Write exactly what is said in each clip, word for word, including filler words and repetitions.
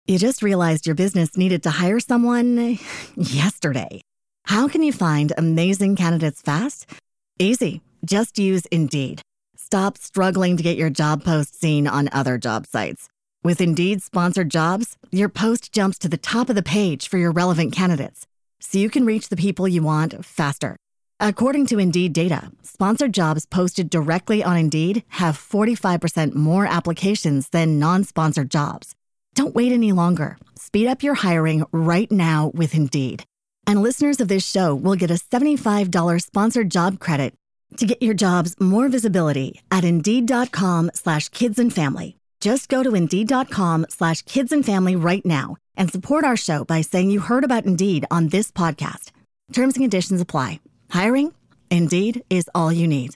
You just realized your business needed to hire someone yesterday. How can you find amazing candidates fast? Easy. Just use Indeed. Stop struggling to get your job post seen on other job sites. With Indeed sponsored jobs, your post jumps to the top of the page for your relevant candidates, so you can reach the people you want faster. According to Indeed data, sponsored jobs posted directly on Indeed have forty-five percent more applications than non-sponsored jobs. Don't wait any longer. Speed up your hiring right now with Indeed. And listeners of this show will get a seventy-five dollars sponsored job credit to get your jobs more visibility at Indeed.com slash kids and family. Just go to Indeed.com slash kids and family right now and support our show by saying you heard about Indeed on this podcast. Terms and conditions apply. Hiring? Indeed is all you need.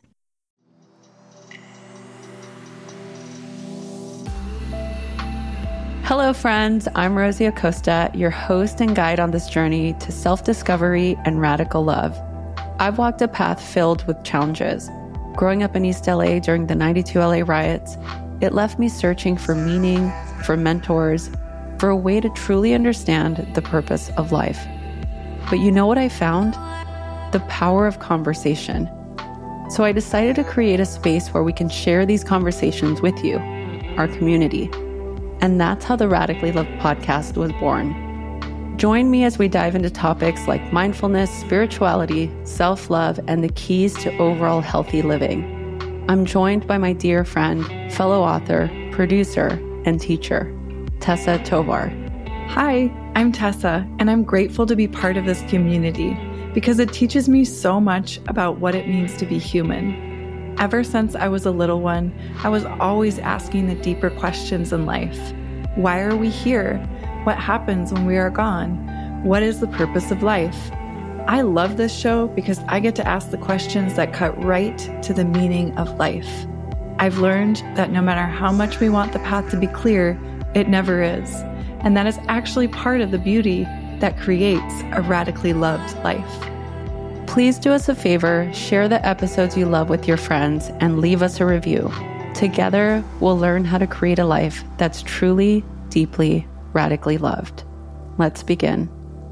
Hello, friends. I'm Rosie Acosta, your host and guide on this journey to self-discovery and radical love. I've walked a path filled with challenges. Growing up in East L A during the ninety-two L A riots, it left me searching for meaning, for mentors, for a way to truly understand the purpose of life. But you know what I found? The power of conversation. So I decided to create a space where we can share these conversations with you, our community. And that's how the Radically Loved podcast was born. Join me as we dive into topics like mindfulness, spirituality, self-love, and the keys to overall healthy living. I'm joined by my dear friend, fellow author, producer, and teacher, Tessa Tovar. Hi, I'm Tessa, and I'm grateful to be part of this community because it teaches me so much about what it means to be human. Ever since I was a little one, I was always asking the deeper questions in life. Why are we here? What happens when we are gone? What is the purpose of life? I love this show because I get to ask the questions that cut right to the meaning of life. I've learned that no matter how much we want the path to be clear, it never is. And that is actually part of the beauty that creates a radically loved life. Please do us a favor, share the episodes you love with your friends, and leave us a review. Together, we'll learn how to create a life that's truly, deeply, radically loved. Let's begin.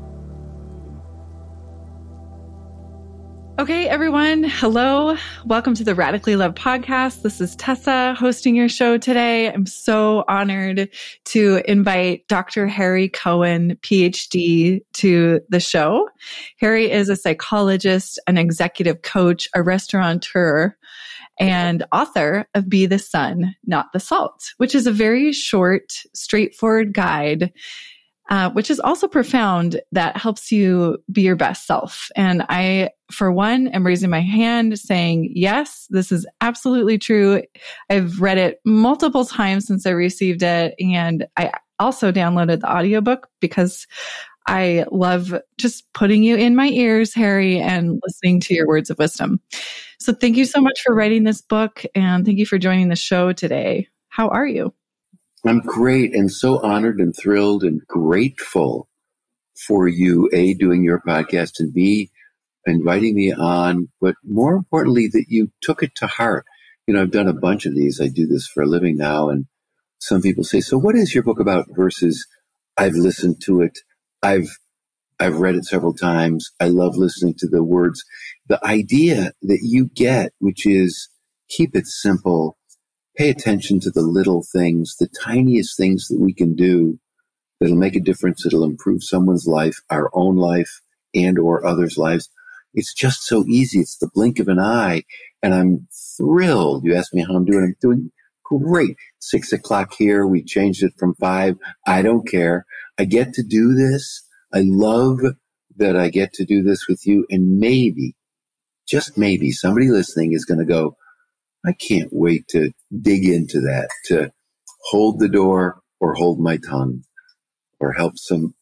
Okay, everyone. Hello. Welcome to the Radically Loved podcast. This is Tessa hosting your show today. I'm so honored to invite Doctor Harry Cohen, P H D, to the show. Harry is a psychologist, an executive coach, a restaurateur, and author of Be the Sun, Not the Salt, which is a very short, straightforward guide Uh, which is also profound, that helps you be your best self. And I, for one, am raising my hand saying, yes, this is absolutely true. I've read it multiple times since I received it. And I also downloaded the audiobook because I love just putting you in my ears, Harry, and listening to your words of wisdom. So thank you so much for writing this book. And thank you for joining the show today. How are you? I'm great and so honored and thrilled and grateful for you, A, doing your podcast, and B, inviting me on, but more importantly, that you took it to heart. You know, I've done a bunch of these. I do this for a living now, and some people say, so what is your book about versus I've listened to it, I've I've read it several times, I love listening to the words. The idea that you get, which is keep it simple, pay attention to the little things, the tiniest things that we can do that'll make a difference, that'll improve someone's life, our own life, and or others' lives. It's just so easy. It's the blink of an eye. And I'm thrilled. You asked me how I'm doing. I'm doing great. Six o'clock here. We changed it from five. I don't care. I get to do this. I love that I get to do this with you. And maybe, just maybe, somebody listening is going to go, I can't wait to dig into that, to hold the door or hold my tongue or help some.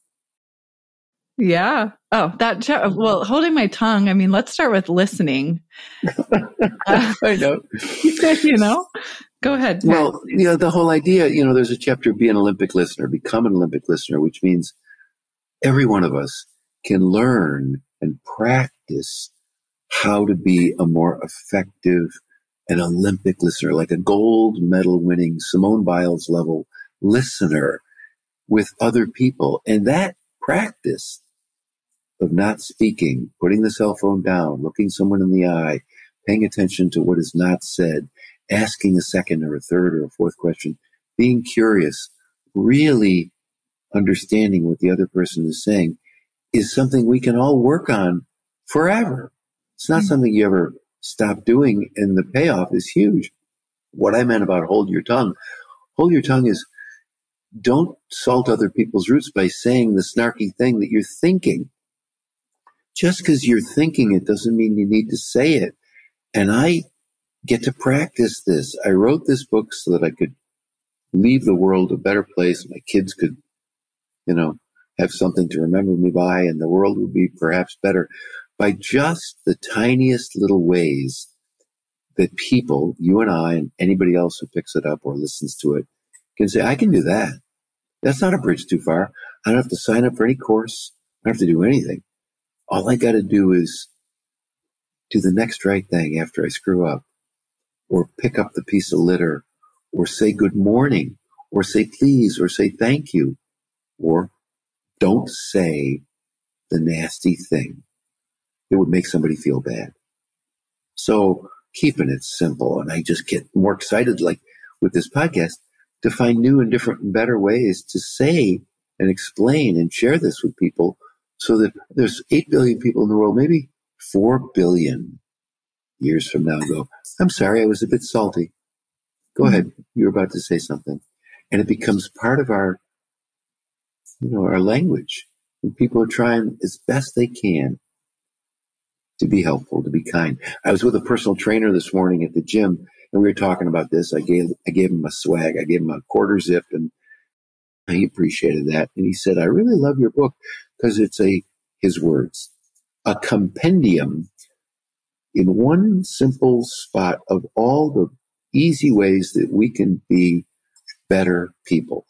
Yeah. Oh, that, well, holding my tongue. I mean, let's start with listening. uh, I know. You know, go ahead. Well, you know, the whole idea, you know, there's a chapter, be an Olympic listener, become an Olympic listener, which means every one of us can learn and practice how to be a more effective an Olympic listener, like a gold medal winning Simone Biles level listener. with other people. And that practice of not speaking, putting the cell phone down, looking someone in the eye, paying attention to what is not said, asking a second or a third or a fourth question, being curious, really understanding what the other person is saying is something we can all work on forever. It's not mm-hmm. something you ever stop doing, and the payoff is huge. What I meant about hold your tongue, hold your tongue is don't salt other people's roots by saying the snarky thing that you're thinking. Just because you're thinking it doesn't mean you need to say it. And I get to practice this. I wrote this book so that I could leave the world a better place. My kids could, you know, have something to remember me by, and the world would be perhaps better by just the tiniest little ways that people, you and I, and anybody else who picks it up or listens to it, can say, I can do that. That's not a bridge too far. I don't have to sign up for any course. I don't have to do anything. All I got to do is do the next right thing after I screw up, or pick up the piece of litter, or say good morning, or say please, or say thank you, or don't say the nasty thing that would make somebody feel bad. So keeping it simple. And I just get more excited, like with this podcast, to find new and different and better ways to say and explain and share this with people, so that there's eight billion people in the world, maybe four billion years from now go, I'm sorry, I was a bit salty. Go mm-hmm. ahead. You're about to say something. And it becomes part of our, you know, our language. And people are trying as best they can to be helpful, to be kind. I was with a personal trainer this morning at the gym, and we were talking about this. I gave, I gave him a swag. I gave him a quarter zip, and he appreciated that. And he said, I really love your book because it's a, his words, a compendium in one simple spot of all the easy ways that we can be better people.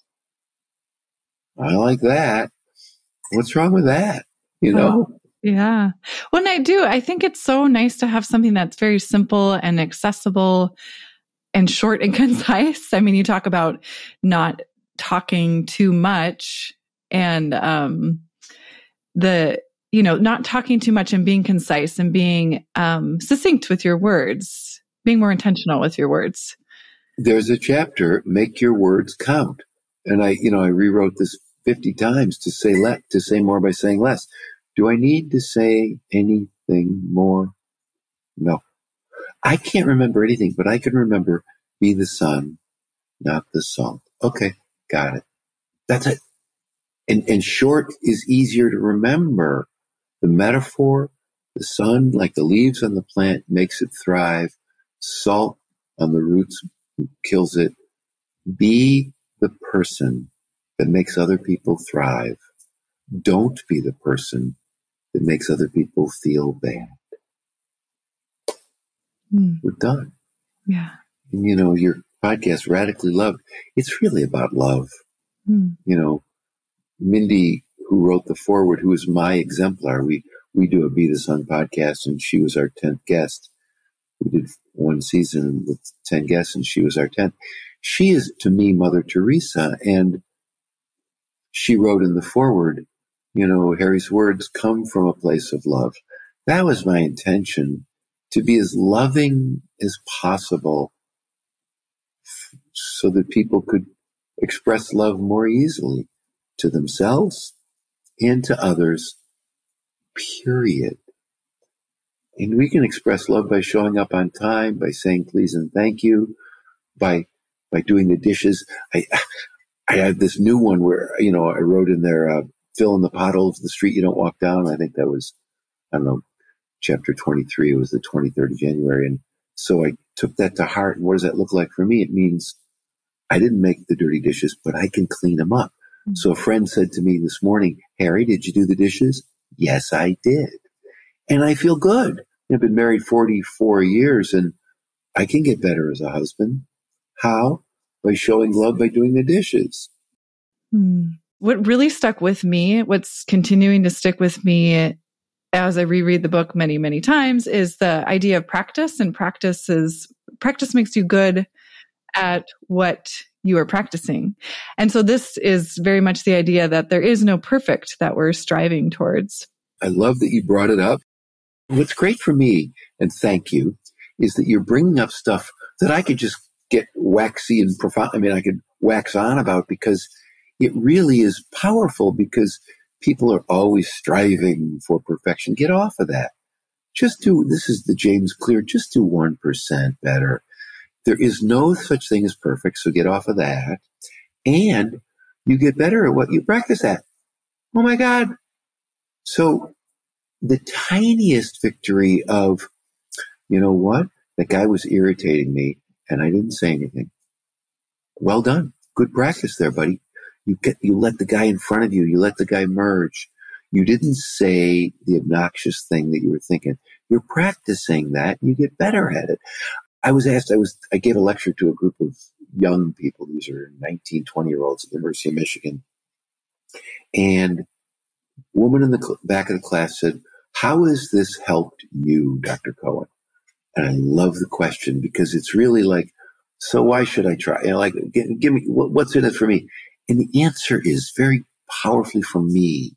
I like that. What's wrong with that? You know? Oh, yeah. Well, and I do. I think it's so nice to have something that's very simple and accessible and short and concise. I mean, you talk about not talking too much, and um, the, you know, not talking too much and being concise and being um, succinct with your words, being more intentional with your words. There's a chapter, make your words count. And I, you know, I rewrote this fifty times to say let, to say more by saying less. Do I need to say anything more? No. I can't remember anything, but I can remember be the sun, not the salt. Okay, got it. That's it. And, and short is easier to remember. The metaphor, the sun, like the leaves on the plant, makes it thrive. Salt on the roots kills it. Be the person that makes other people thrive. Don't be the person that makes other people feel bad. Mm. We're done. Yeah. And, you know, your podcast, Radically Loved, it's really about love. Mm. You know, Mindy, who wrote the foreword, who is my exemplar, we, we do a Be the Sun podcast, and she was our tenth guest. We did one season with ten guests, and she was our tenth. She is, to me, Mother Teresa, and she wrote in the foreword, you know, Harry's words come from a place of love. That was my intention, to be as loving as possible so that people could express love more easily to themselves and to others, period. And we can express love by showing up on time, by saying please and thank you, by by doing the dishes. I I have this new one where, you know, I wrote in there, uh, fill in the potholes of the street you don't walk down. I think that was, I don't know, chapter twenty-three. It was the twenty-third of January. And so I took that to heart. And what does that look like for me? It means I didn't make the dirty dishes, but I can clean them up. Mm-hmm. So a friend said to me this morning, Harry, did you do the dishes? Yes, I did. And I feel good. I've been married forty-four years, and I can get better as a husband. How? By showing love by doing the dishes. Hmm. What really stuck with me, what's continuing to stick with me as I reread the book many, many times, is the idea of practice. And practice is, practice makes you good at what you are practicing. And so this is very much the idea that there is no perfect that we're striving towards. I love that you brought it up. What's great for me, and thank you, is that you're bringing up stuff that I could just get waxy and profound. I mean, I could wax on about, because it really is powerful, because people are always striving for perfection. Get off of that. Just do, this is the James Clear, just do one percent better. There is no such thing as perfect, so get off of that. And you get better at what you practice at. Oh my God. So the tiniest victory of, you know what? That guy was irritating me and I didn't say anything. Well done. Good practice there, buddy. You get, you let the guy in front of you, you let the guy merge. You didn't say the obnoxious thing that you were thinking. You're practicing that and you get better at it. I was asked, I was, I gave a lecture to a group of young people. These are nineteen, twenty year olds at the University of Michigan. And a woman in the cl- back of the class said, how has this helped you, Doctor Cohen? And I love the question, because it's really like, so why should I try? You know, like, give, give me, what, what's in it for me? And the answer is very powerfully for me.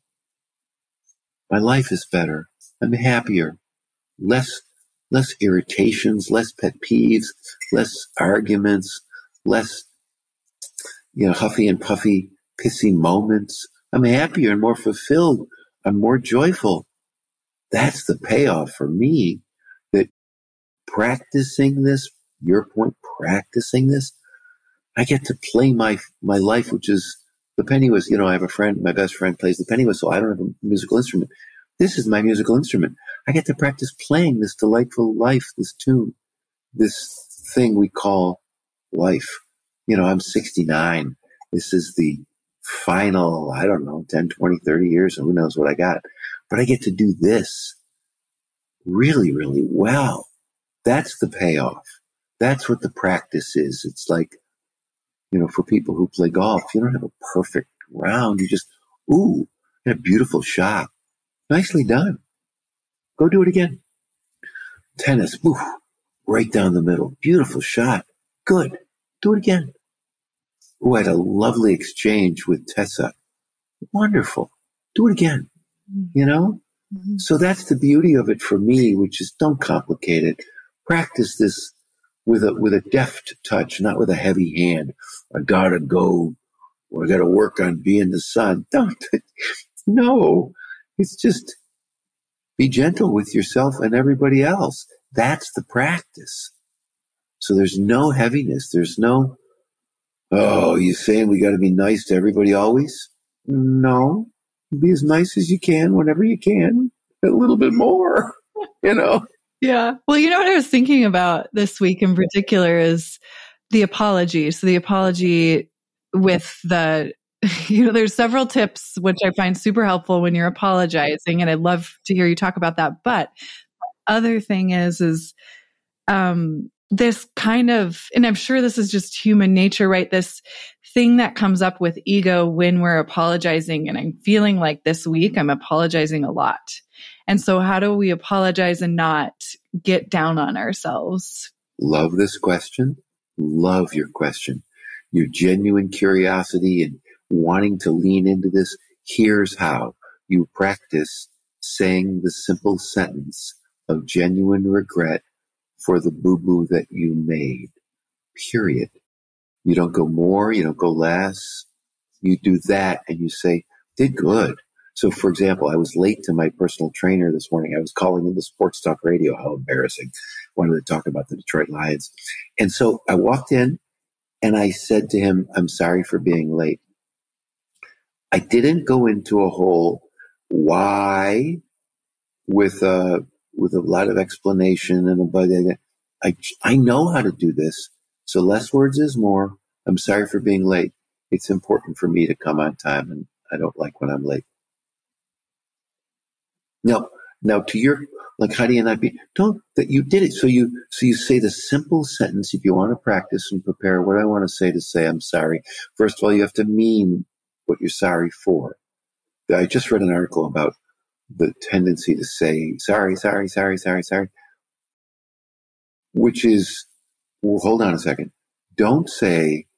My life is better. I'm happier. Less, less irritations, less pet peeves, less arguments, less, you know, huffy and puffy, pissy moments. I'm happier and more fulfilled. I'm more joyful. That's the payoff for me, that practicing this, your point, practicing this, I get to play my, my life, which is the penny whistle. You know, I have a friend, my best friend plays the penny whistle. I don't have a musical instrument. This is my musical instrument. I get to practice playing this delightful life, this tune, this thing we call life. You know, I'm sixty-nine. This is the final, I don't know, ten, twenty, thirty years, and who knows what I got. But I get to do this really, really well. That's the payoff. That's what the practice is. It's like, you know, for people who play golf, you don't have a perfect round. You just, ooh, a beautiful shot. Nicely done. Go do it again. Tennis, ooh, right down the middle. Beautiful shot. Good. Do it again. Ooh, I had a lovely exchange with Tessa. Wonderful. Do it again. You know? Mm-hmm. So that's the beauty of it for me, which is don't complicate it. Practice this with a, with a deft touch, not with a heavy hand. I gotta go, or I gotta work on being the sun. Don't. No. It's just be gentle with yourself and everybody else. That's the practice. So there's no heaviness. There's no, oh, you saying we got to be nice to everybody always? No. Be as nice as you can whenever you can. A little bit more, you know? Yeah. Well, you know what I was thinking about this week in particular is the apology. So the apology with the, you know, there's several tips which I find super helpful when you're apologizing, and I'd love to hear you talk about that. But the other thing is, is um, this kind of, and I'm sure this is just human nature, right? This thing that comes up with ego when we're apologizing, and I'm feeling like this week I'm apologizing a lot. And so how do we apologize and not get down on ourselves? Love this question. Love your question. Your genuine curiosity and wanting to lean into this. Here's how you practice saying the simple sentence of genuine regret for the boo-boo that you made. Period. You don't go more, you don't go less. You do that and you say, did good. So for example, I was late to my personal trainer this morning. I was calling into Sports Talk Radio. How embarrassing. Wanted to talk about the Detroit Lions. And so I walked in and I said to him, I'm sorry for being late. I didn't go into a whole why with a, with a lot of explanation and a budget. I, I know how to do this. So less words is more. I'm sorry for being late. It's important for me to come on time, and I don't like when I'm late. Now, now to your, like, how do you not be, don't, that you did it. So you, so you say the simple sentence. If you want to practice and prepare what I want to say to say, I'm sorry. First of all, you have to mean what you're sorry for. I just read an article about the tendency to say, sorry, sorry, sorry, sorry, sorry, which is, well, hold on a second. Don't say,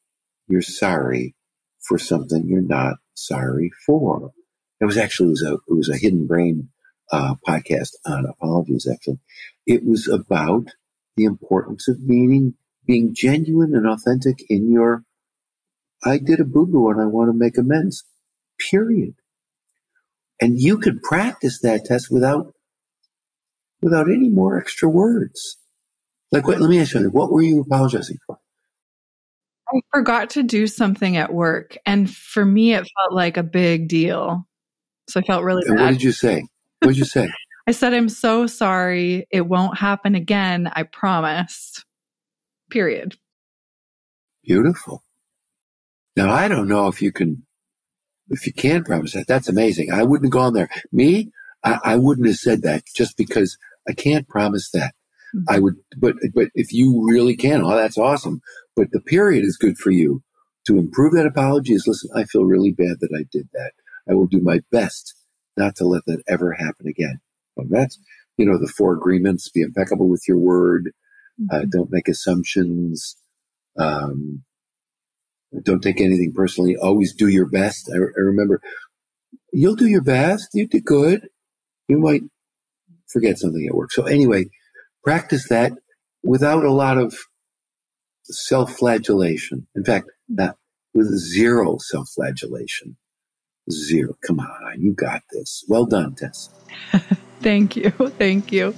you're sorry for something you're not sorry for. It was actually, it was a, it was a Hidden Brain uh, podcast on apologies, actually. It was about the importance of meaning, being genuine and authentic in your, I did a boo-boo and I want to make amends, period. And you could practice that test without, without any more extra words. Like, what, let me ask you, what were you apologizing for? I forgot to do something at work. And for me, it felt like a big deal. So I felt really and bad. What did you say? What did you say? I said, I'm so sorry. It won't happen again. I promise. Period. Beautiful. Now, I don't know if you can, if you can promise that. That's amazing. I wouldn't have gone there. Me, I, I wouldn't have said that just because I can't promise that. Mm-hmm. I would, but, but if you really can, oh, that's awesome. But the period is good for you. To improve that apology is, listen, I feel really bad that I did that. I will do my best not to let that ever happen again. Well, that's, you know, the four agreements: be impeccable with your word, mm-hmm. uh, don't make assumptions, um, don't take anything personally, always do your best. I, I remember, you'll do your best, you did good, you might forget something at work. So anyway, practice that without a lot of self-flagellation. In fact, not with zero self-flagellation. Zero. Come on, you got this. Well done, Tess. Thank you. Thank you.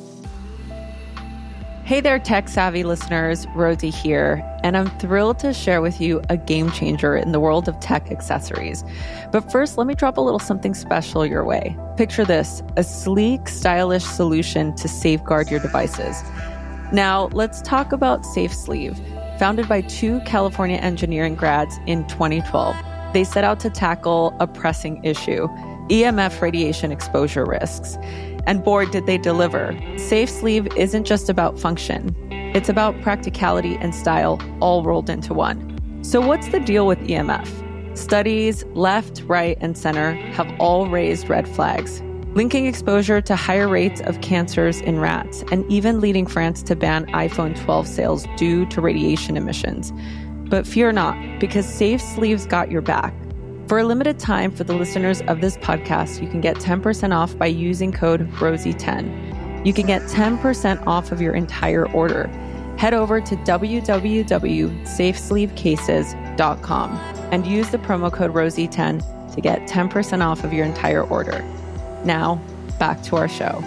Hey there, tech savvy listeners. Rosie here, and I'm thrilled to share with you a game changer in the world of tech accessories. But first, let me drop a little something special your way. Picture this, a sleek, stylish solution to safeguard your devices. Now, let's talk about SafeSleeve. Founded by two California engineering grads in twenty twelve, they set out to tackle a pressing issue, E M F radiation exposure risks. And boy, did they deliver. SafeSleeve isn't just about function. It's about practicality and style all rolled into one. So what's the deal with E M F? Studies, left, right, and center have all raised red flags, linking exposure to higher rates of cancers in rats, and even leading France to ban iPhone twelve sales due to radiation emissions. But fear not, because SafeSleeve's got your back. For a limited time, for the listeners of this podcast, you can get ten percent off by using code Rosie ten. You can get ten percent off of your entire order. Head over to w w w dot safe sleeve cases dot com and use the promo code Rosie ten to get ten percent off of your entire order. Now, back to our show.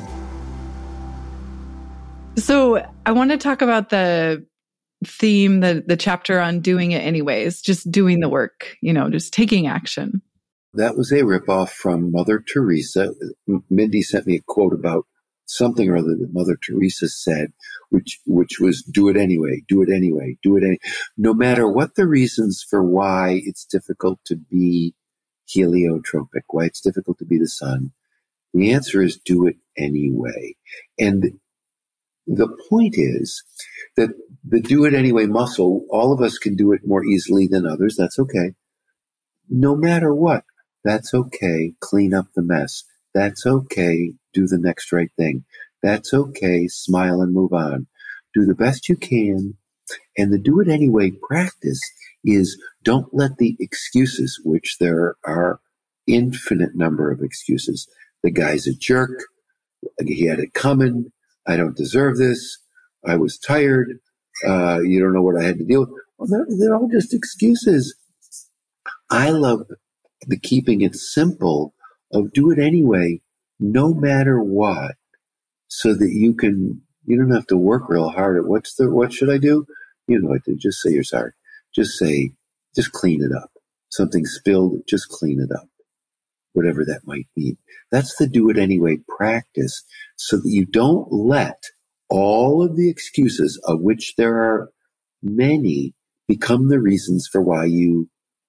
So I want to talk about the theme, the the chapter on doing it anyways, just doing the work, you know, just taking action. That was a ripoff from Mother Teresa. Mindy sent me a quote about something or other that Mother Teresa said, which which was do it anyway, do it anyway, do it any. No matter what the reasons for why it's difficult to be heliotropic, why it's difficult to be the sun, the answer is do it anyway. And the point is that the do it anyway muscle, all of us can do it more easily than others. That's okay. No matter what, that's okay. Clean up the mess. That's okay. Do the next right thing. That's okay. Smile and move on. Do the best you can. And the do it anyway practice is don't let the excuses, which there are infinite number of excuses. The guy's a jerk. He had it coming. I don't deserve this. I was tired. Uh, you don't know what I had to deal with. Well, they're, they're all just excuses. I love the keeping it simple of do it anyway, no matter what, so that you can, you don't have to work real hard at what's the, what should I do? You know what to just say you're sorry. Just say, just clean it up. Something spilled, just clean it up. Whatever that might mean. That's the do it anyway practice, so that you don't let all of the excuses, of which there are many, become the reasons for why you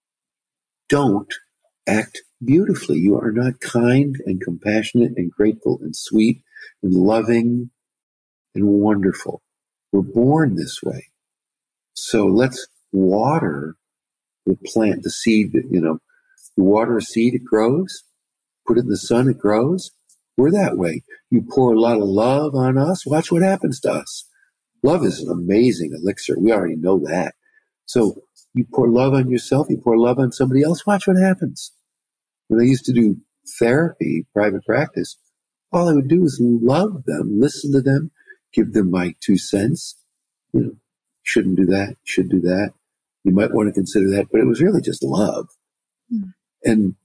don't act beautifully. You are not kind and compassionate and grateful and sweet and loving and wonderful. We're born this way. So let's water the plant, the seed that, you know, you water a seed, it grows. Put it in the sun, it grows. We're that way. You pour a lot of love on us, watch what happens to us. Love is an amazing elixir. We already know that. So You pour love on yourself, you pour love on somebody else, watch what happens. When I used to do therapy, private practice, all I would do is love them, listen to them, give them my two cents. You know, shouldn't do that, should do that. You might want to consider that, but it was really just love. Mm. And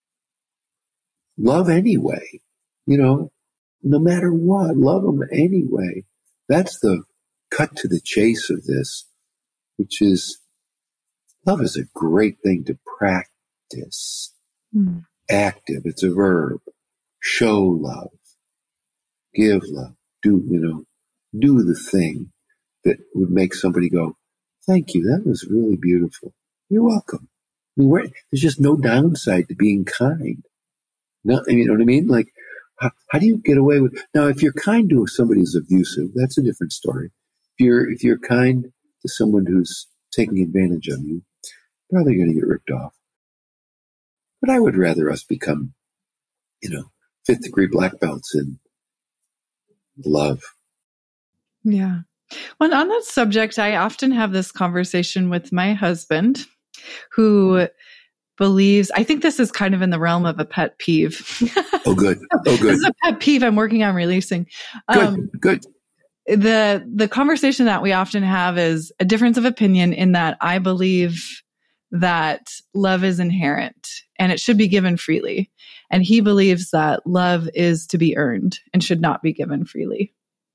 love anyway, you know, no matter what, love them anyway. That's the cut to the chase of this, which is love is a great thing to practice. Mm. Active, it's a verb. Show love. Give love. Do, you know, do the thing that would make somebody go, thank you, that was really beautiful. You're welcome. I mean, where, there's just no downside to being kind. No, you know what I mean? Like, how, how do you get away with, now, if you're kind to somebody who's abusive, that's a different story. If you're, if you're kind to someone who's taking advantage of you, probably going to get ripped off. But I would rather us become, you know, fifth degree black belts in love. Yeah. Well, on that subject, I often have this conversation with my husband who believes, I think this is kind of in the realm of a pet peeve. Oh, good. Oh, good. This is a pet peeve I'm working on releasing. Good. Um, good. The, the conversation that we often have is a difference of opinion in that I believe that love is inherent and it should be given freely. And he believes that love is to be earned and should not be given freely.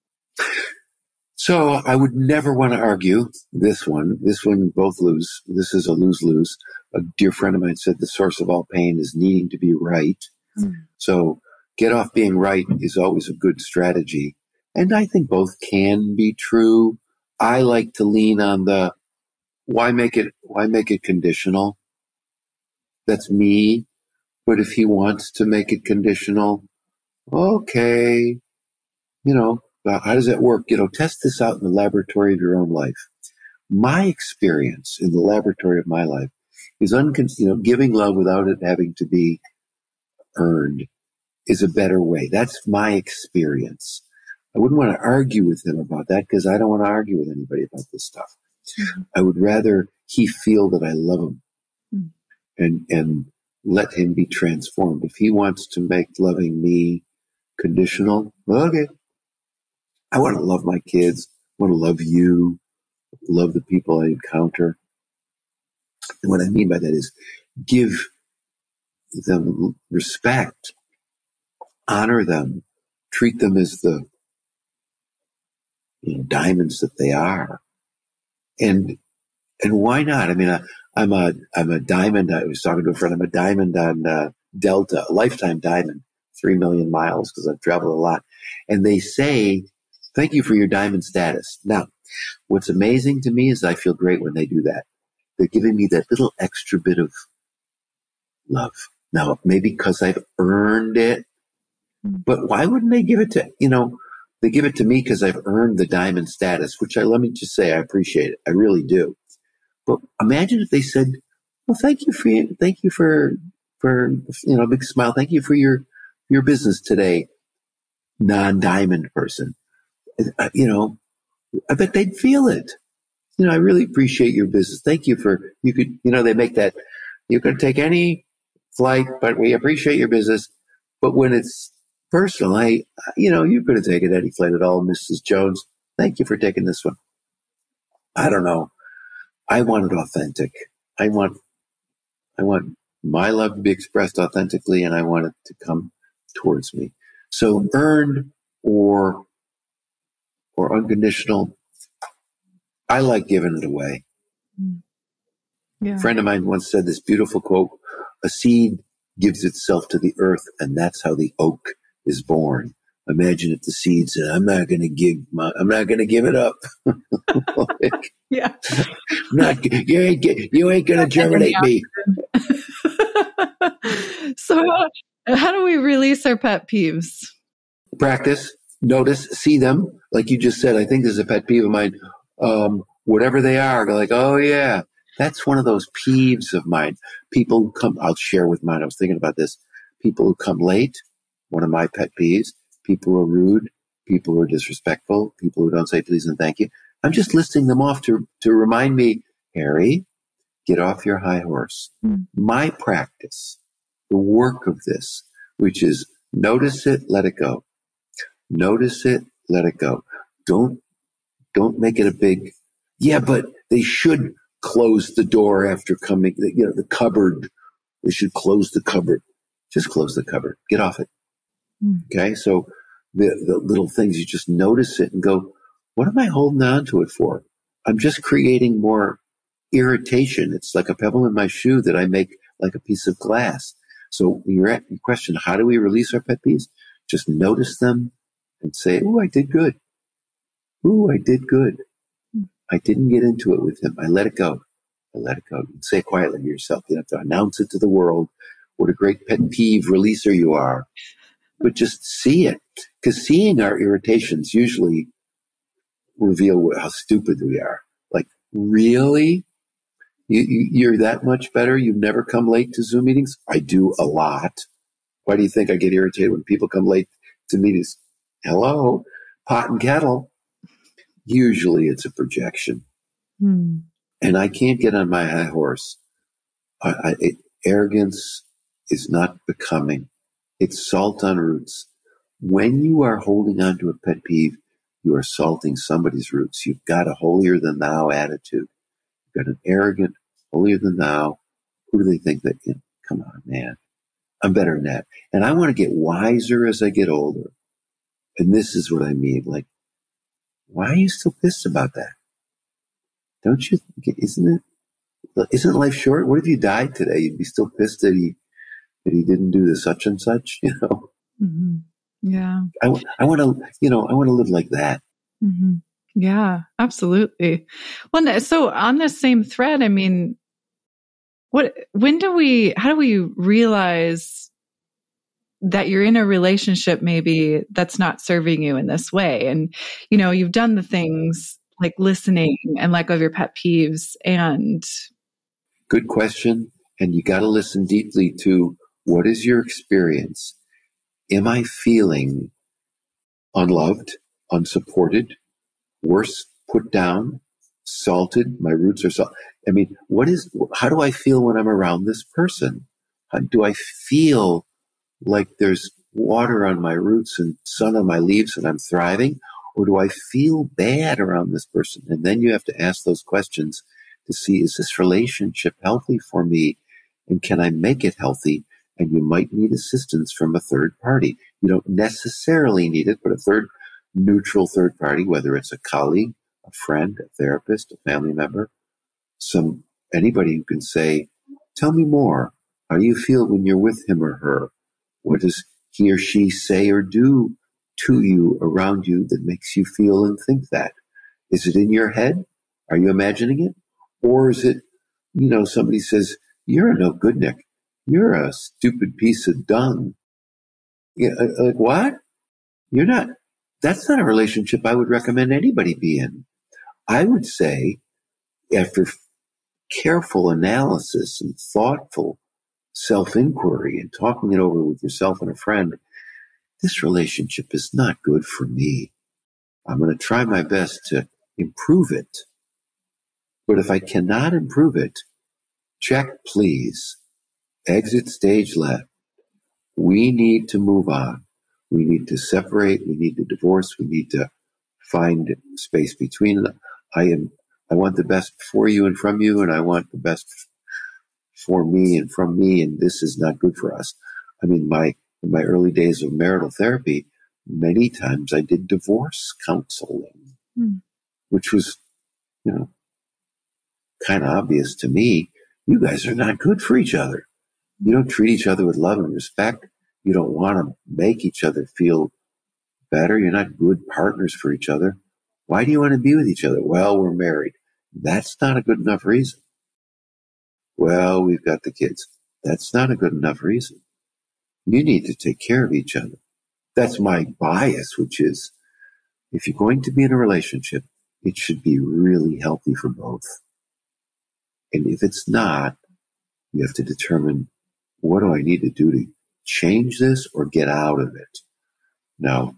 So I would never want to argue this one. This one, both lose. This is a lose-lose. A dear friend of mine said the source of all pain is needing to be right. Mm. So get off being right is always a good strategy. And I think both can be true. I like to lean on the Why make it, why make it conditional? That's me. But if he wants to make it conditional, okay. You know, how does that work? You know, test this out in the laboratory of your own life. My experience in the laboratory of my life is uncon- you know, giving love without it having to be earned is a better way. That's my experience. I wouldn't want to argue with him about that because I don't want to argue with anybody about this stuff. Mm-hmm. I would rather he feel that I love him mm-hmm. and, and let him be transformed. If he wants to make loving me conditional, okay. I want to love my kids. I want to love you, love the people I encounter. And what I mean by that is give them respect, honor them, treat them as the you know, diamonds that they are. And, and why not? I mean, I, I'm a, I'm a diamond. I was talking to a friend. I'm a diamond on uh, Delta, a lifetime diamond, three million miles because I've traveled a lot. And they say, thank you for your diamond status. Now, what's amazing to me is I feel great when they do that. They're giving me that little extra bit of love. Now, maybe because I've earned it, but why wouldn't they give it to, you know, they give it to me because I've earned the diamond status, which I, let me just say, I appreciate it. I really do. But imagine if they said, well, thank you for, thank you for, for, you know, a big smile. Thank you for your, your business today, non-diamond person. Uh, you know, I bet they'd feel it. You know, I really appreciate your business. Thank you for, you could, you know, they make that, you can take any flight, but we appreciate your business. But when it's personal, I, you know, you could have taken any flight at all, Missus Jones. Thank you for taking this one. I don't know. I want it authentic. I want, I want my love to be expressed authentically, and I want it to come towards me. So earned or, or unconditional, I like giving it away. Yeah. A friend of mine once said this beautiful quote, a seed gives itself to the earth, and that's how the oak is born. Imagine if the seed said, I'm not going to give my, I'm not going to give it up. Like, yeah. Not, you ain't, you ain't going to germinate me. So uh, how do we release our pet peeves? Practice, notice, see them. Like you just said, I think there's a pet peeve of mine. Um, whatever they are, go like, oh yeah, that's one of those peeves of mine. People who come, I'll share with mine. I was thinking about this. People who come late, one of my pet peeves. People who are rude, people who are disrespectful, people who don't say please and thank you. I'm just listing them off to, to remind me, Harry, get off your high horse. Mm. My practice, the work of this, which is notice it, let it go. Notice it, let it go. Don't, don't make it a big, yeah, but they should close the door after coming, you know, the cupboard. They should close the cupboard. Just close the cupboard. Get off it. Mm. Okay. So the, the little things, you just notice it and go, what am I holding on to it for? I'm just creating more irritation. It's like a pebble in my shoe that I make like a piece of glass. So when you're at your question, how do we release our pet peeves? Just notice them and say, oh, I did good. Oh, I did good. I didn't get into it with him. I let it go. I let it go. You say it quietly to yourself. You don't have to announce it to the world. What a great pet peeve releaser you are. But just see it. Because seeing our irritations usually reveal how stupid we are. Like, really? You, you, you're that much better? You've never come late to Zoom meetings? I do a lot. Why do you think I get irritated when people come late to meetings? Hello? Pot and kettle. Usually it's a projection. Hmm. And I can't get on my high horse. I, I, it, arrogance is not becoming. It's salt on roots. When you are holding on to a pet peeve, you are salting somebody's roots. You've got a holier than thou attitude. You've got an arrogant, holier than thou. Who do they think that, you know, come on, man, I'm better than that. And I want to get wiser as I get older. And this is what I mean. Like, why are you still pissed about that? Don't you think, isn't it, isn't life short? What if you died today? You'd be still pissed that he, that he didn't do the such and such, you know? Mm-hmm. Yeah. I, I want to, you know, I want to live like that. Mm-hmm. Yeah, absolutely. Well, so on this same thread, I mean, what, when do we, how do we realize that you're in a relationship maybe that's not serving you in this way? And, you know, you've done the things like listening and let go of your pet peeves and. Good question. And you got to listen deeply to what is your experience? Am I feeling unloved, unsupported, worse, put down, salted? My roots are salt. I mean, what is, how do I feel when I'm around this person? How, do I feel like there's water on my roots and sun on my leaves and I'm thriving? Or do I feel bad around this person? And then you have to ask those questions to see, is this relationship healthy for me? And can I make it healthy? And you might need assistance from a third party. You don't necessarily need it, but a third neutral third party, whether it's a colleague, a friend, a therapist, a family member, some anybody who can say, tell me more. How do you feel when you're with him or her? What does he or she say or do to you, around you, that makes you feel and think that? Is it in your head? Are you imagining it? Or is it, you know, somebody says, you're no good, Nick. You're a stupid piece of dung. Yeah, like, what? You're not, that's not a relationship I would recommend anybody be in. I would say, after careful analysis and thoughtful self-inquiry and talking it over with yourself and a friend, this relationship is not good for me. I'm going to try my best to improve it. But if I cannot improve it, check, please. Exit stage left. We need to move on. We need to separate. We need to divorce. We need to find space between them. I am, I want the best for you and from you, and I want the best for me and from me, and this is not good for us. I mean, my, in my early days of marital therapy, many times I did divorce counseling, mm. which was, you know, kind of obvious to me. You guys are not good for each other. You don't treat each other with love and respect. You don't want to make each other feel better. You're not good partners for each other. Why do you want to be with each other? Well, we're married. That's not a good enough reason. Well, we've got the kids. That's not a good enough reason. You need to take care of each other. That's my bias, which is, if you're going to be in a relationship, it should be really healthy for both. And if it's not, you have to determine, what do I need to do to change this or get out of it? Now,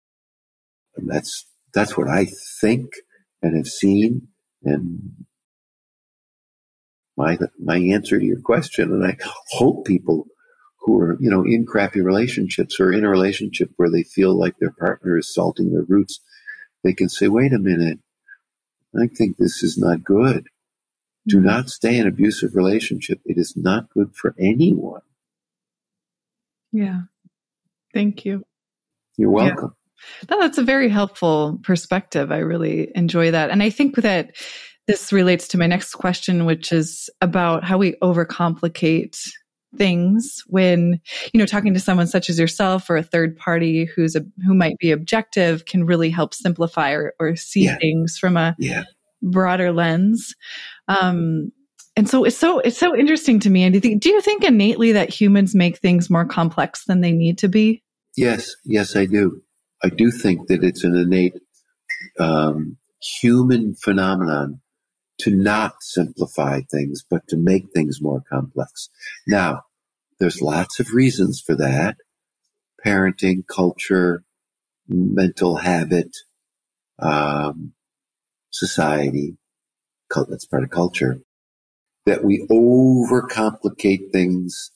and that's, that's what I think and have seen. And my my answer to your question. And I hope people who are, you know, in crappy relationships or in a relationship where they feel like their partner is salting their roots, they can say, wait a minute, I think this is not good. Mm-hmm. Do not stay in an abusive relationship. It is not good for anyone. Yeah. Thank you. You're welcome. Yeah. No, that's a very helpful perspective. I really enjoy that. And I think that this relates to my next question, which is about how we overcomplicate things when, you know, talking to someone such as yourself or a third party who's a, who might be objective can really help simplify or, or see yeah. things from a yeah. broader lens. Um, and so it's so, it's so interesting to me. And do you think, do you think innately that humans make things more complex than they need to be? Yes. Yes, I do. I do think that it's an innate, um, human phenomenon to not simplify things, but to make things more complex. Now, there's lots of reasons for that. Parenting, culture, mental habit, um, society, that's part of culture, that we overcomplicate things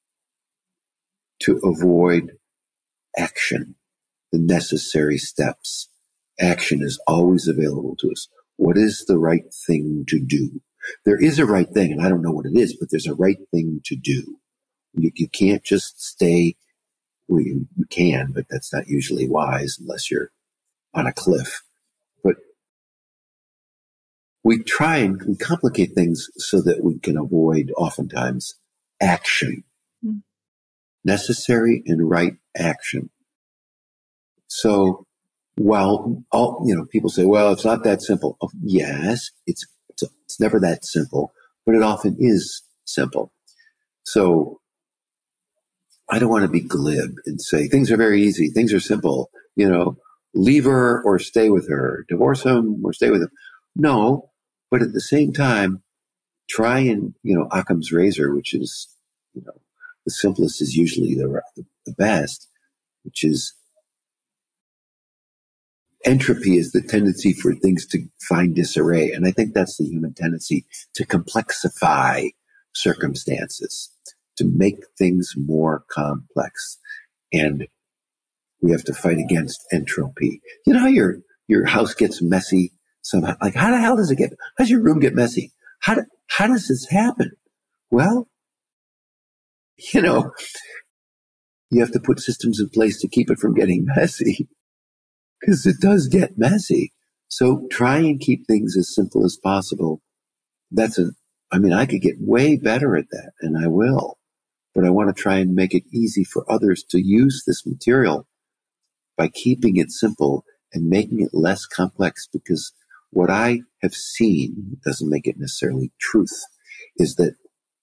to avoid action, the necessary steps. Action is always available to us. What is the right thing to do? There is a right thing, and I don't know what it is, but there's a right thing to do. You, you can't just stay, well, you, you can, but that's not usually wise unless you're on a cliff. But we try and we complicate things so that we can avoid, oftentimes, action. Mm. Necessary and right action. So, Well, all, you know, people say, well, it's not that simple. Oh, yes, it's, it's, it's never that simple, but it often is simple. So I don't want to be glib and say things are very easy. Things are simple, you know, leave her or stay with her, divorce him or stay with him. No, but at the same time, try and, you know, Occam's razor, which is, you know, the simplest is usually the, the best, which is, entropy is the tendency for things to find disarray. And I think that's the human tendency to complexify circumstances, to make things more complex. And we have to fight against entropy. You know how your, your house gets messy somehow? Like, how the hell does it get, how does your room get messy? How, do, how does this happen? Well, you know, you have to put systems in place to keep it from getting messy. Because it does get messy. So try and keep things as simple as possible. That's a, I mean, I could get way better at that, and I will. But I want to try and make it easy for others to use this material by keeping it simple and making it less complex. Because what I have seen, doesn't make it necessarily truth, is that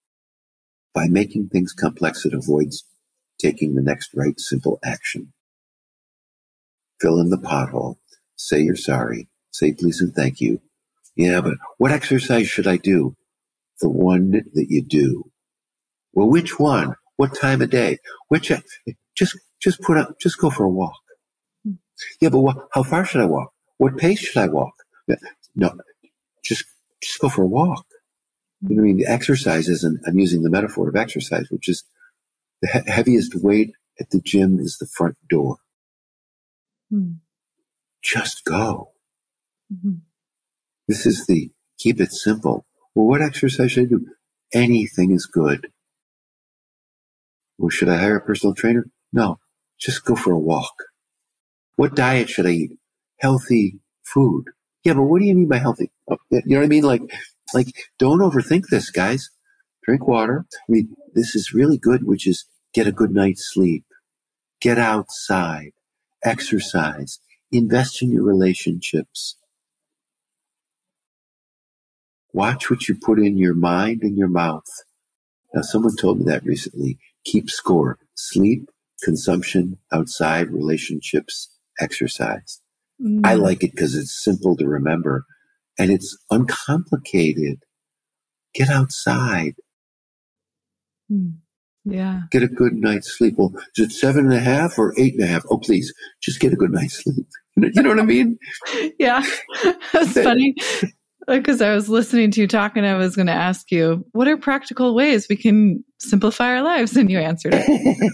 by making things complex, it avoids taking the next right simple action. Fill in the pothole, say you're sorry, say please and thank you. Yeah, but what exercise should I do? The one that you do. Well, which one? What time of day? Which, just, just put up, just go for a walk. Yeah, but what, how far should I walk? What pace should I walk? No, just, just go for a walk. You know what I mean? The exercise isn't, I'm using the metaphor of exercise, which is the he- heaviest weight at the gym is the front door. Hmm. Just go. Mm-hmm. This is the keep it simple. Well, what exercise should I do? Anything is good. Well, should I hire a personal trainer? No, just go for a walk. What diet should I eat? Healthy food. Yeah, but what do you mean by healthy? Oh, you know what I mean? Like, like, don't overthink this, guys. Drink water. I mean, this is really good, which is get a good night's sleep. Get outside. Exercise, invest in your relationships. Watch what you put in your mind and your mouth. Now, someone told me that recently. Keep score. Sleep, consumption, outside, relationships, exercise. Mm. I like it because it's simple to remember and it's uncomplicated. Get outside. Mm. Yeah. Get a good night's sleep. Well, is it seven and a half or eight and a half? Oh, please, just get a good night's sleep. You know what I mean? Yeah. That's funny. Because I was listening to you talk and I was going to ask you, what are practical ways we can simplify our lives? And you answered it.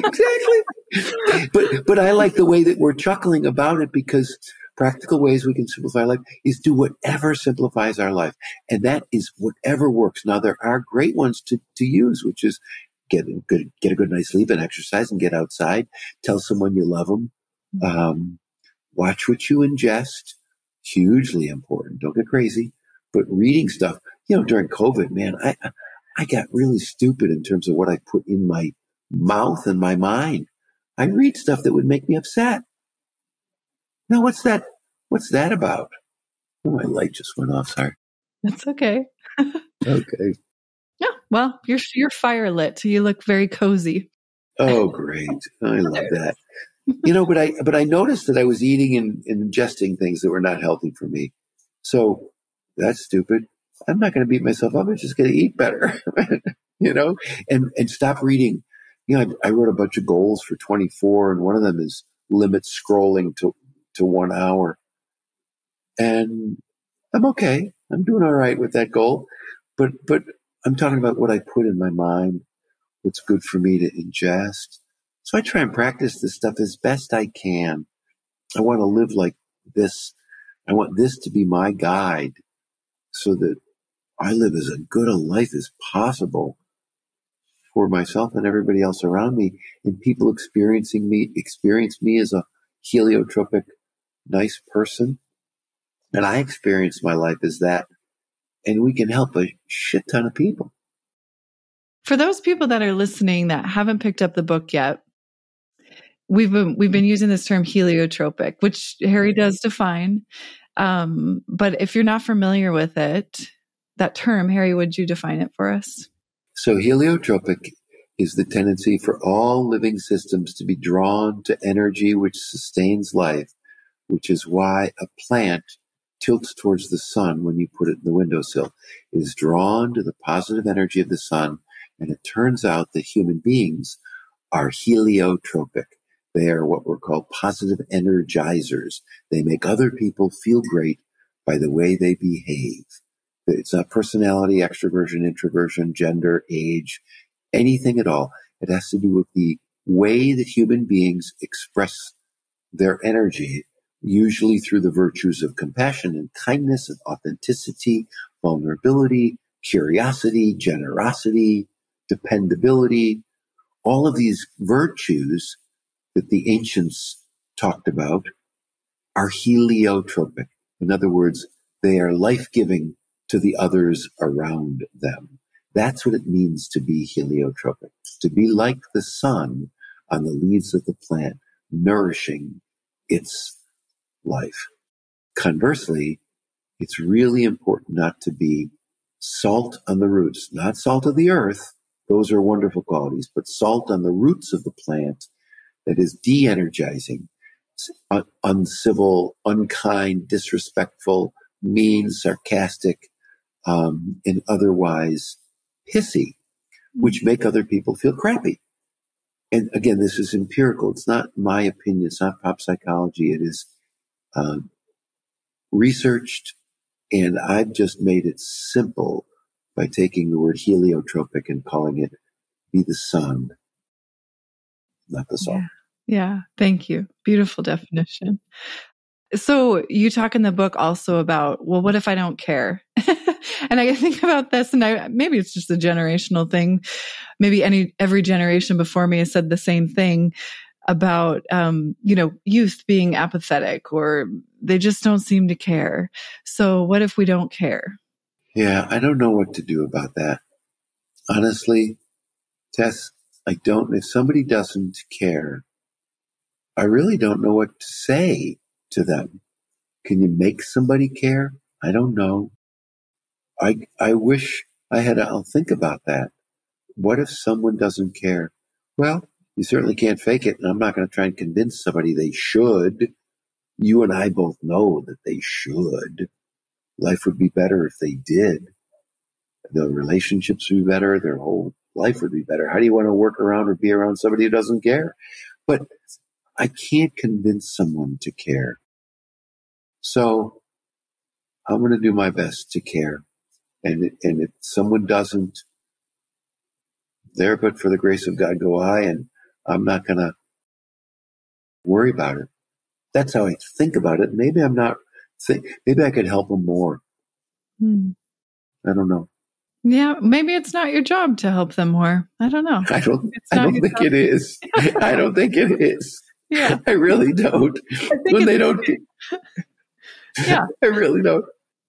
Exactly. But but I like the way that we're chuckling about it, because practical ways we can simplify life is do whatever simplifies our life. And that is whatever works. Now, there are great ones to, to use, which is get a good, get a good night's sleep and exercise and get outside. Tell someone you love them. Um, watch what you ingest. Hugely important. Don't get crazy. But reading stuff, you know, during COVID, man, I I got really stupid in terms of what I put in my mouth and my mind. I read stuff that would make me upset. Now, what's that? What's that about? Oh, my light just went off. Sorry. That's okay. Okay. Yeah. Well, you're you're fire lit. You look very cozy. Oh, great. I love that. You know, but I but I noticed that I was eating and, and ingesting things that were not healthy for me. So that's stupid. I'm not going to beat myself up. I'm just going to eat better, you know, and and stop reading. You know, I, I wrote a bunch of goals for twenty-four, and one of them is limit scrolling to to one hour. And I'm okay. I'm doing all right with that goal. But but I'm talking about what I put in my mind, what's good for me to ingest. So I try and practice this stuff as best I can. I want to live like this. I want this to be my guide so that I live as a good a life as possible for myself and everybody else around me. And people experiencing me, experience me as a heliotropic, nice person. And I experience my life as that. And we can help a shit ton of people. For those people that are listening that haven't picked up the book yet, we've been we've been using this term heliotropic, which Harry does define. Um, but if you're not familiar with it, that term, Harry, would you define it for us? So heliotropic is the tendency for all living systems to be drawn to energy which sustains life, which is why a plant tilts towards the sun when you put it in the windowsill. It is drawn to the positive energy of the sun, and it turns out that human beings are heliotropic. They are what we're called positive energizers. They make other people feel great by the way they behave. It's not personality, extroversion, introversion, gender, age, anything at all. It has to do with the way that human beings express their energy, usually through the virtues of compassion and kindness and authenticity, vulnerability, curiosity, generosity, dependability. All of these virtues that the ancients talked about are heliotropic. In other words, they are life-giving to the others around them. That's what it means to be heliotropic, to be like the sun on the leaves of the plant, nourishing its life. Conversely, it's really important not to be salt on the roots, not salt of the earth. Those are wonderful qualities, but salt on the roots of the plant that is de-energizing, un- uncivil, unkind, disrespectful, mean, sarcastic, um, and otherwise pissy, which make other people feel crappy. And again, this is empirical. It's not my opinion. It's not pop psychology. It is um, researched, and I've just made it simple by taking the word heliotropic and calling it be the sun, not the salt. Yeah. Yeah. Thank you. Beautiful definition. So you talk in the book also about, well, what if I don't care? And I think about this, and I, maybe it's just a generational thing. Maybe any every generation before me has said the same thing about, um, you know, youth being apathetic, or they just don't seem to care. So what if we don't care? Yeah, I don't know what to do about that. Honestly, Tess, I don't. If somebody doesn't care, I really don't know what to say to them. Can you make somebody care? I don't know. I I wish I had, I'll think about that. What if someone doesn't care? Well, you certainly can't fake it, and I'm not going to try and convince somebody they should. You and I both know that they should. Life would be better if they did. The relationships would be better. Their whole life would be better. How do you want to work around or be around somebody who doesn't care? But I can't convince someone to care. So I'm going to do my best to care. And, and if someone doesn't, there but for the grace of God go I, and I'm not going to worry about it. That's how I think about it. Maybe I'm not, think, maybe I could help them more. Hmm. I don't know. Yeah, maybe it's not your job to help them more. I don't know. I don't, It's I not don't your think job. it is. I don't think it is. Yeah. I really don't. I think When they it's- don't, do- Yeah. I really don't.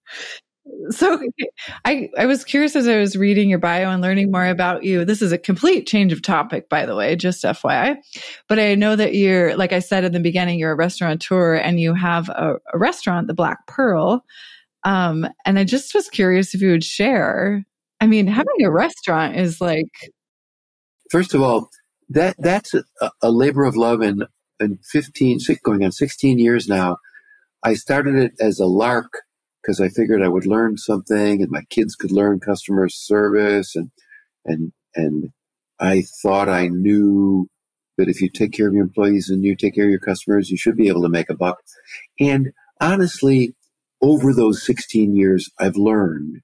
So I, I was curious as I was reading your bio and learning more about you. This is a complete change of topic, by the way, just F Y I. But I know that you're, like I said in the beginning, you're a restaurateur and you have a, a restaurant, the Black Pearl. Um, and I just was curious if you would share. I mean, having a restaurant is like... First of all, that that's a, a labor of love, and in fifteen, going on sixteen years now. I started it as a lark because I figured I would learn something and my kids could learn customer service. And, and, and I thought I knew that if you take care of your employees and you take care of your customers, you should be able to make a buck. And honestly, over those sixteen years, I've learned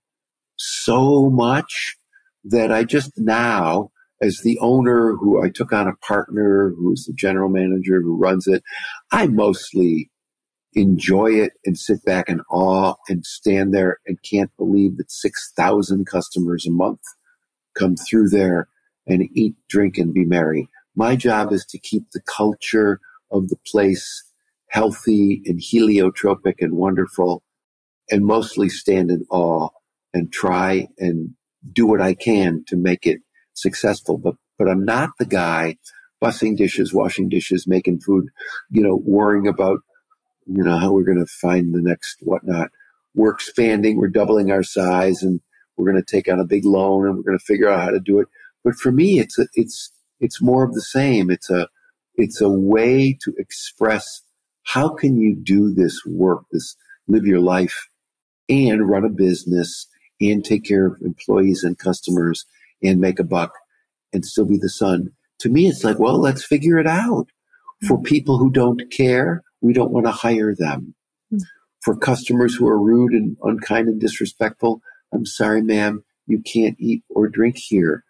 so much that I just now, as the owner who I took on a partner who's the general manager who runs it, I mostly enjoy it and sit back in awe and stand there and can't believe that six thousand customers a month come through there and eat, drink, and be merry. My job is to keep the culture of the place healthy and heliotropic and wonderful, and mostly stand in awe and try and do what I can to make it successful. But, but I'm not the guy bussing dishes, washing dishes, making food, you know, worrying about, you know, how we're going to find the next whatnot. We're expanding, we're doubling our size, and we're going to take on a big loan, and we're going to figure out how to do it. But for me, it's a, it's it's more of the same. It's a it's a way to express how can you do this work, this live your life, and run a business, and take care of employees and customers, and make a buck, and still be the son. To me, it's like, well, let's figure it out. For people who don't care, we don't want to hire them. Mm. For customers who are rude and unkind and disrespectful, I'm sorry, ma'am, you can't eat or drink here.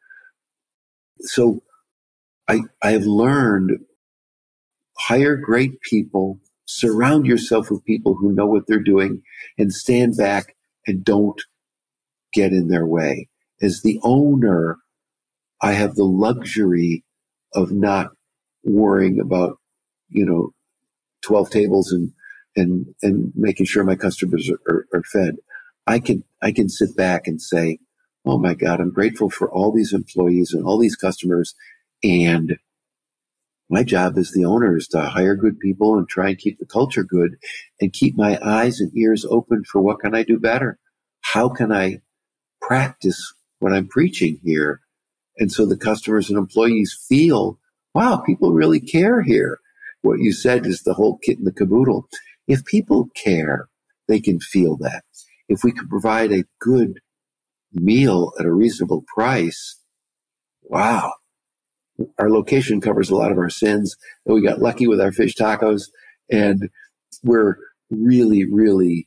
So I, I have learned, hire great people, surround yourself with people who know what they're doing, and stand back and don't get in their way. As the owner, I have the luxury of not worrying about, you know, twelve tables and, and, and making sure my customers are, are, are fed. I can, I can sit back and say, oh my God, I'm grateful for all these employees and all these customers. And my job as the owner is to hire good people and try and keep the culture good and keep my eyes and ears open for what can I do better? How can I practice what I'm preaching here? And so the customers and employees feel, wow, people really care here. What you said is the whole kit and the caboodle. If people care, they can feel that. If we could provide a good meal at a reasonable price, wow, our location covers a lot of our sins. And we got lucky with our fish tacos, and we're really, really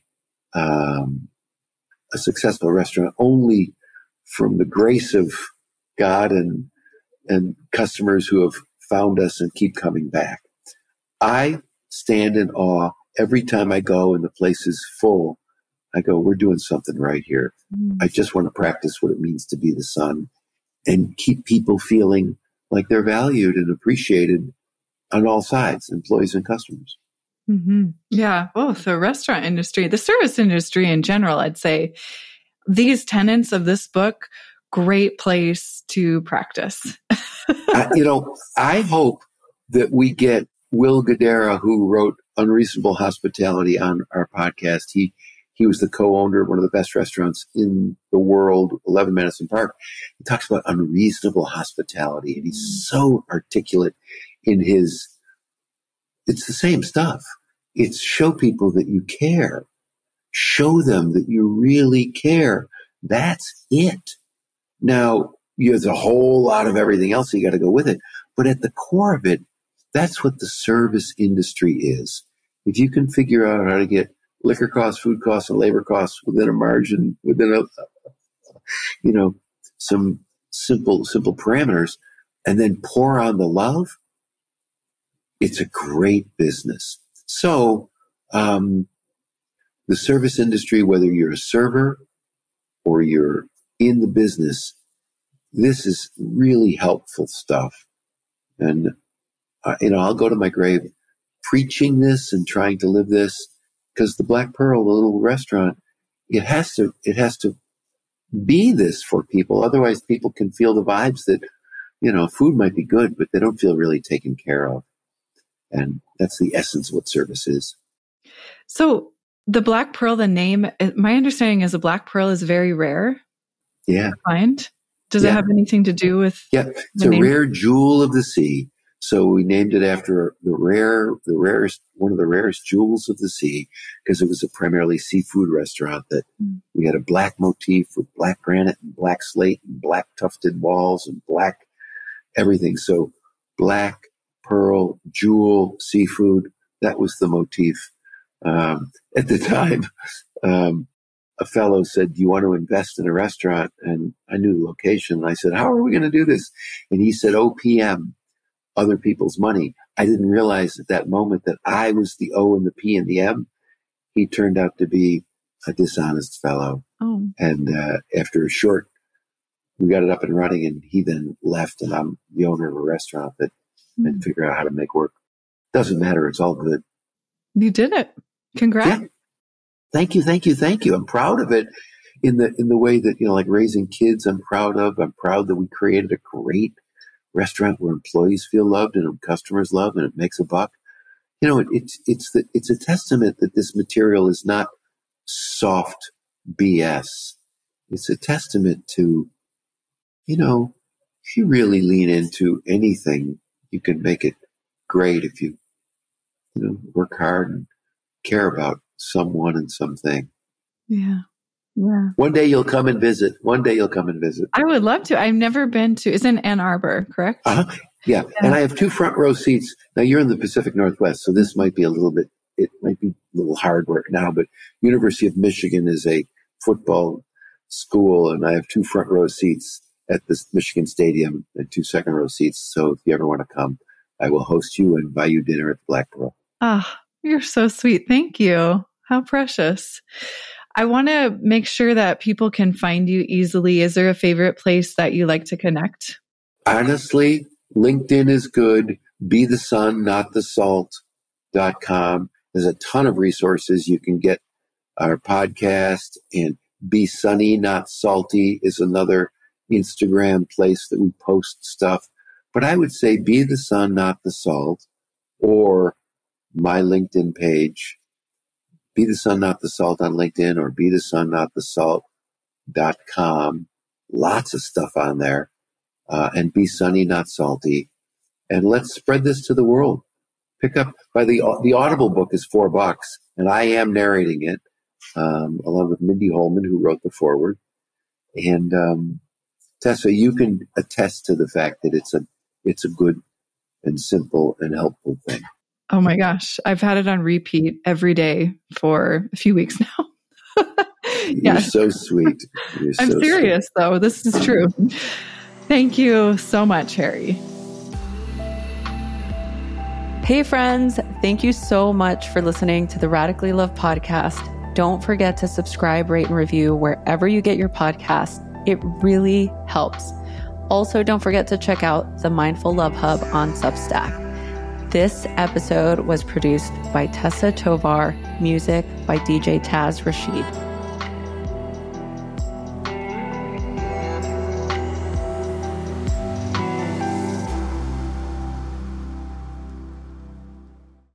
um, a successful restaurant only from the grace of God and and customers who have found us and keep coming back. I stand in awe every time I go and the place is full. I go, we're doing something right here. Mm. I just want to practice what it means to be the son and keep people feeling like they're valued and appreciated on all sides, employees and customers. Mm-hmm. Yeah, both the restaurant industry, the service industry in general, I'd say these tenets of this book, great place to practice. I, you know, I hope that we get Will Guidara, who wrote Unreasonable Hospitality, on our podcast. He he was the co-owner of one of the best restaurants in the world, eleven Madison Park. He talks about unreasonable hospitality, and he's so articulate in his, it's the same stuff. It's show people that you care. Show them that you really care. That's it. Now, there's a whole lot of everything else you got to go with it. But at the core of it, that's what the service industry is. If you can figure out how to get liquor costs, food costs, and labor costs within a margin, within a, you know, some simple, simple parameters, and then pour on the love, it's a great business. So, um, the service industry, whether you're a server or you're in the business, this is really helpful stuff. And, uh, you know, I'll go to my grave preaching this and trying to live this, because the Black Pearl, the little restaurant, it has to, it has to be this for people. Otherwise, people can feel the vibes that, you know, food might be good, but they don't feel really taken care of. And that's the essence of what service is. So the Black Pearl, the name, my understanding is a Black Pearl is very rare. Yeah. Find. Does yeah. it have anything to do with? Yeah, it's a name? Rare jewel of the sea. So we named it after the rare, the rarest, one of the rarest jewels of the sea, because it was a primarily seafood restaurant that mm. we had a black motif with black granite and black slate and black tufted walls and black everything. So black, pearl, jewel, seafood, that was the motif. Um, at the time, um, a fellow said, do you want to invest in a restaurant? And I knew the location. And I said, how are we going to do this? And he said, O P M. Other people's money. I didn't realize at that moment that I was the O and the P and the M. He turned out to be a dishonest fellow. Oh. And uh, after a short, we got it up and running, and he then left, and I'm the owner of a restaurant that mm. and figure out how to make work. Doesn't matter. It's all good. You did it. Congrats. Yeah. Thank you. Thank you. Thank you. I'm proud of it in the, in the way that, you know, like raising kids, I'm proud of. I'm proud that we created a great restaurant where employees feel loved and customers love, and it makes a buck. You know, it, it's it's the, it's a testament that this material is not soft B S. It's a testament to, you know, if you really lean into anything, you can make it great if you, you know, work hard and care about someone and something. Yeah. Yeah. One day you'll come and visit. One day you'll come and visit. I would love to. I've never been to, it's in Ann Arbor, correct? Uh-huh. Yeah. yeah. And I have two front row seats. Now you're in the Pacific Northwest, so this might be a little bit, it might be a little hard work now, but University of Michigan is a football school, and I have two front row seats at the Michigan Stadium and two second row seats. So if you ever want to come, I will host you and buy you dinner at the Black Pearl. Ah, oh, you're so sweet. Thank you. How precious. I want to make sure that people can find you easily. Is there a favorite place that you like to connect? Honestly, LinkedIn is good. Be the sun, not the salt dot com. There's a ton of resources. You can get our podcast, and Be Sunny, Not Salty is another Instagram place that we post stuff. But I would say Be the Sun, Not the Salt, or my LinkedIn page. Be the Sun, Not the Salt on LinkedIn, or be the sun not the salt dot com. Lots of stuff on there. Uh, and Be Sunny, Not Salty. And let's spread this to the world. Pick up by the, the Audible book is four bucks, and I am narrating it, um, along with Mindy Holman, who wrote the foreword. And, um, Tessa, you can attest to the fact that it's a, it's a good and simple and helpful thing. Oh my gosh. I've had it on repeat every day for a few weeks now. You're yeah. so sweet. You're I'm so serious sweet. though. This is true. Thank you so much, Harry. Hey friends, thank you so much for listening to the Radically Love podcast. Don't forget to subscribe, rate, and review wherever you get your podcast. It really helps. Also, don't forget to check out the Mindful Love Hub on Substack. This episode was produced by Tessa Tovar, music by D J Taz Rashid.